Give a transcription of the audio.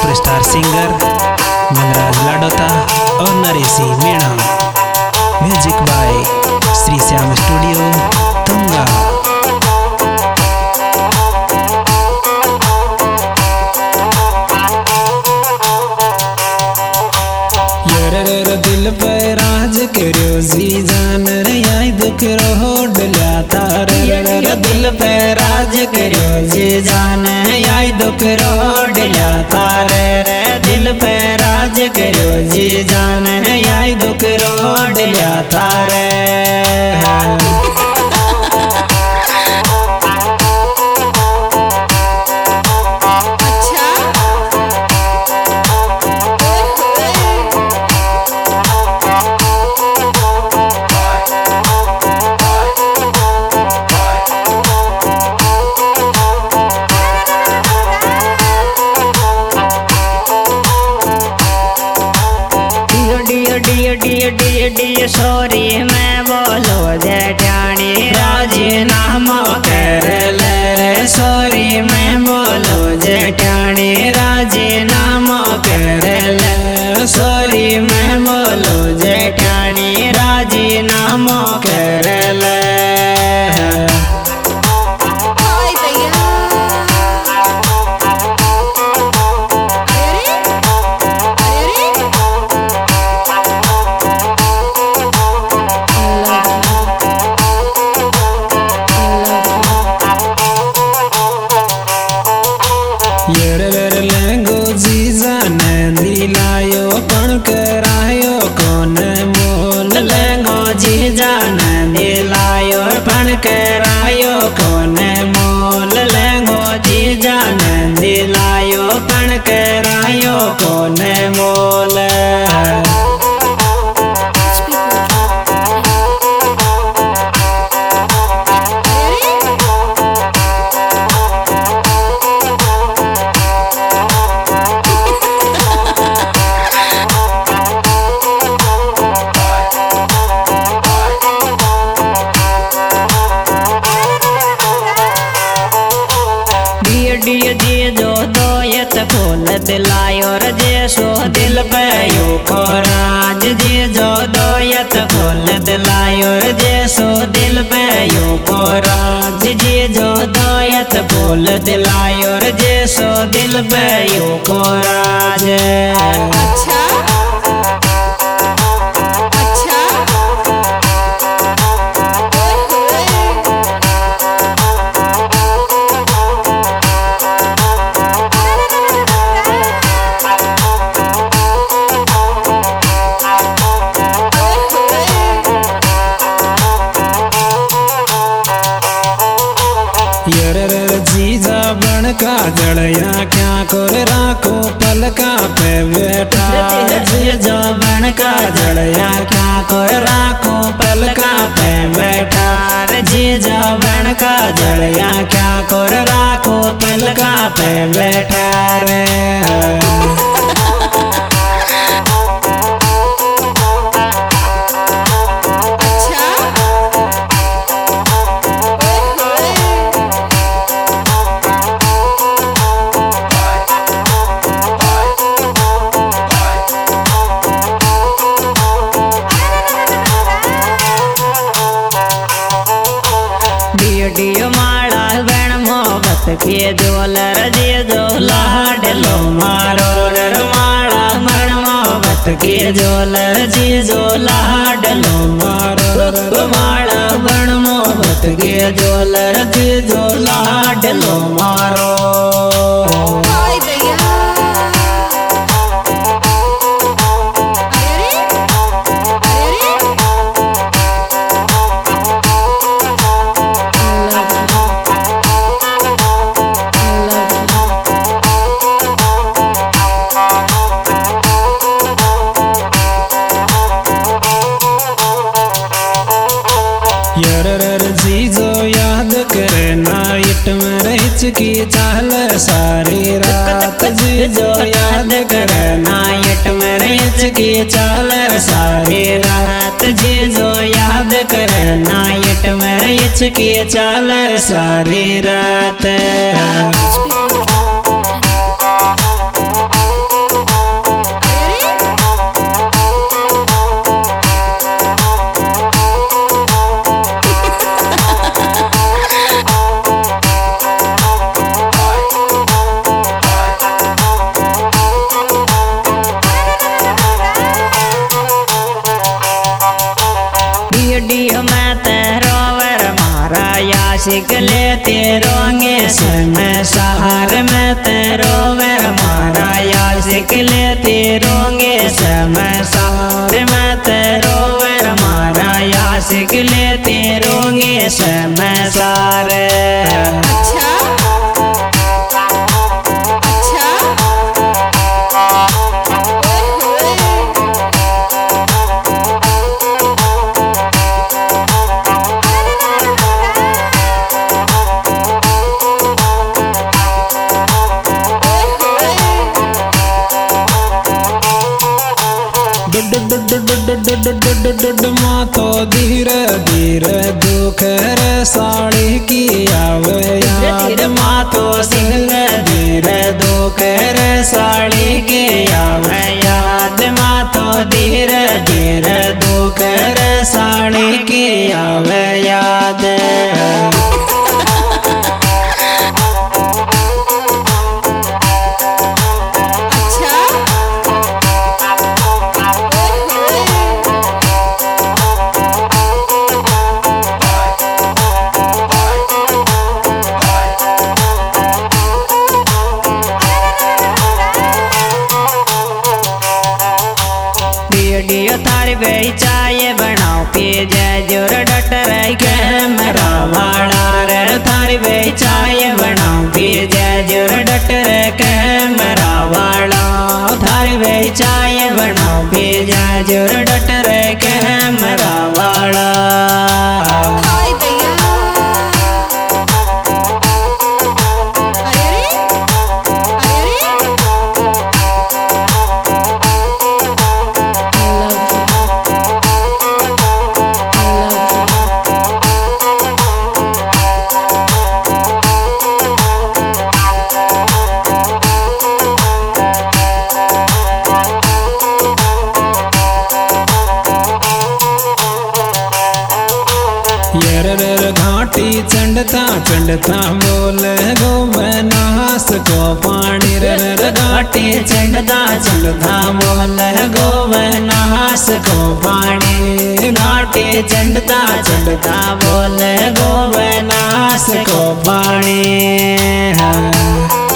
Superstar singer Mangraj Ladota और Nareshi Meena. Music by Shri Shyam studio Tunga. दिल पे राज करो जी जान रे आई दुख रो डल्या तारे। दिल पे राज करो जी जान आई दुख रो डल्या तारे। दिल पे राज करो जी जान आई दुख रो डल्या तारे। सॉरी मैं बोलो जेठानी राजीनामा कर ले। सॉरी मैं बोलो जेठानी राजीनामा कर ले। सॉरी मैं बोलो जेठानी राजीनामा कर ले। दिलायो पण करायो कौन मोल। लेंगो जी जान दिलायो पण करायो कौन मोल। लेंगो जी जान दिलायो पण करायो कौन मोल। जो दोयत फूल दिलायो रजे सो दिल पे यू खोराज। जी जो दोयत फूल दिलायो रजे सो दिल पे यू खोराज। जी जो दोयत फूल दिलायो रजे सो दिल पे यू खोराज। अच्छा जीजा बन का जड़या क्या कर राखो पलका पे बैठा। जीजा बन का जड़या क्या कर राखो पलका पे बैठा। जीजा बन का जड़या क्या कर राखो पलका पे बैठा रे। डियो माला बन मोहब्बत के जोलर जी जो लाडलो मारो। माला बन मोहब्बत के जोलर जी जो लाडलो मारो। माला बन मोहब्बत के जोलर जी जो लाडलो मारो। जीजो याद करे नाइट में रच की चाल सारी रात। जीजो याद करे नाइट में रच की चाल सारी रात। जीजो याद करे नाइट में रच की चाल सारी रात। आशिक लेते रोंगे समय सहार में तेरो वे मारा आशिक लेते रोंगे समय सहार में तेरो वे मारा आशिक लेते रोंगे समय सार। मातो धीरे धीरे दुख रे साड़ी की आवे याद मातो धीरे धीरे दुख रे साड़ी की आवे याद मातो धीरे धीरे दुख रे साड़ी की आवे याद। वीडियो थारी बेई चाय बनाओ पी जय जोर डटर कैमरा वाला रे थारी बेई चाय बनाओ पी जय जोर डटर कैमरा वाला थारी बेई चाय बनाओ पी जय जोर डटर कैमरा वाला। घाटी चंडता चंडता बोल गोवनास को पानी रे घाटी चंडता चंडता बोल गोवनास को पानी घाटी चंडता चंडता बोल गोवनास को पानी।